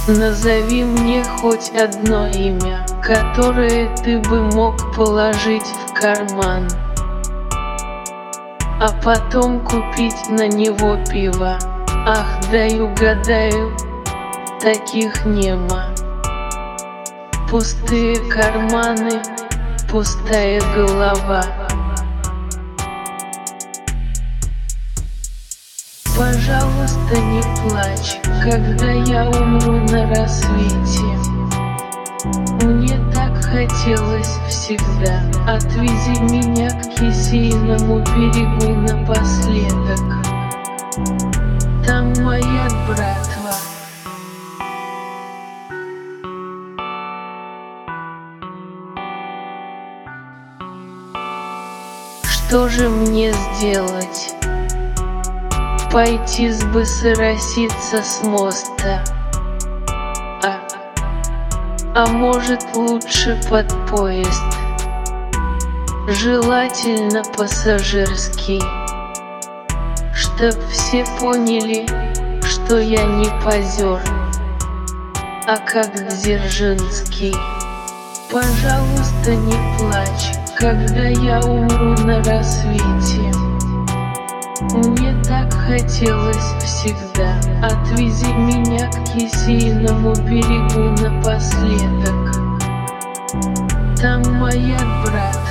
Назови мне хоть одно имя, которое ты бы мог положить в карман, а потом купить на него пиво. Ах, дай угадаю, таких нема. Пустые карманы, пустая голова. Пожалуйста, не плачь, когда я умру на рассвете. Мне так хотелось всегда. Отвези меня к Кисейному берегу напоследок. Там моя братва. Что же мне сделать? Пойти сбысороситься с моста? А может, лучше под поезд? Желательно пассажирский, чтоб все поняли, что я не позер, а как Дзержинский. Пожалуйста, не плачь, когда я умру на рассвете. Мне так хотелось всегда. Отвези меня к Кисейному берегу напоследок. Там моя братва.